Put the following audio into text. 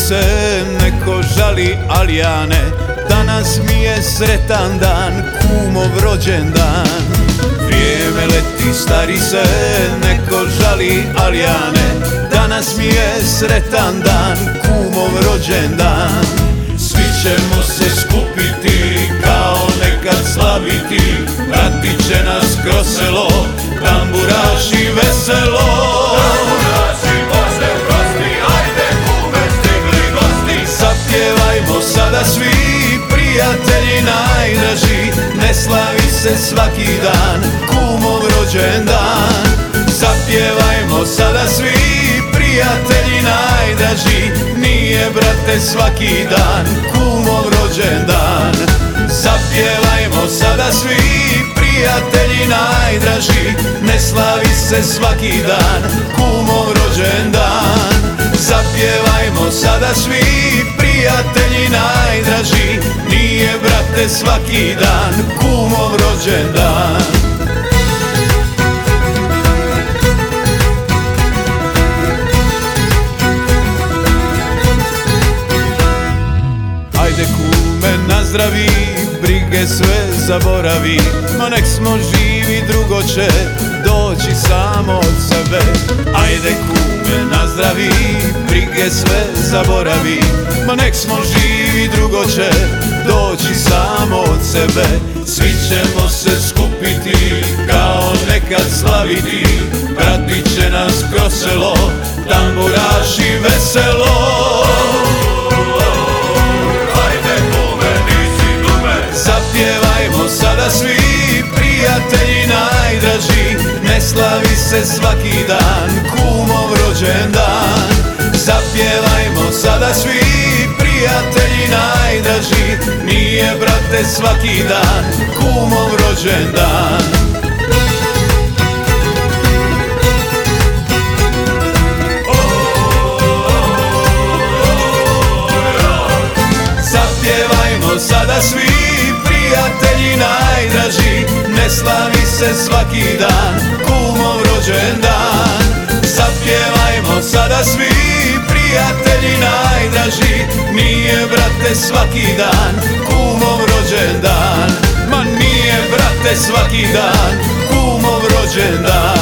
se, neko žali, ali ja ne. Danas mi je sretan dan, kumov rođendan. Vrijeme leti, stari se, neko žali, ali ja ne. Danas mi je sretan dan, kumov rođendan. Svi ćemo se skupiti, kao nekad slaviti. Pratit će nas kroz selo, tamburaši veselo. Tamburaši, Bože prosti, ajde kume, stigli gosti. Zapjevajmo sada svi, prijatelji najdraži. Ne slavi se svaki dan, kumov rođendan. Zapjevajmo sada svi, prijatelji najdraži. Nije, brate, svaki dan, kumov rođendan. Zapjevajmo sada svi, prijatelji najdraži. Ne slavi se svaki dan, kumov rođendan. Zapjevajmo sada svi, prijatelji najdraži. Nije, brate, svaki dan, kumov rođendan. Ajde kume, nazdravi, brige sve zaboravi. Ma nek smo živi, drugo će doći samo od sebe. Ajde kume, nazdravi, brige sve zaboravi. Ma nek smo živi, drugo će doći samo od sebe. Svi ćemo se skupiti, kao nekad slaviti. Pratit će nas kroz selo, tamburaši veselo. Zapjevajmo sada svi, prijatelji najdraži. Ne slavi se svaki dan, kumov rođendan. Zapjevajmo sada svi, prijatelji najdraži. Nije, brate, svaki dan, kumov rođendan. Zapjevajmo sada svi, prijatelji najdraži. Ne slavi se svaki dan, kumov rođendan. Zapjevajmo sada svi, prijatelji najdraži. Nije, brate, svaki dan, kumov rođendan. Ma nije, brate, svaki dan, kumov rođendan.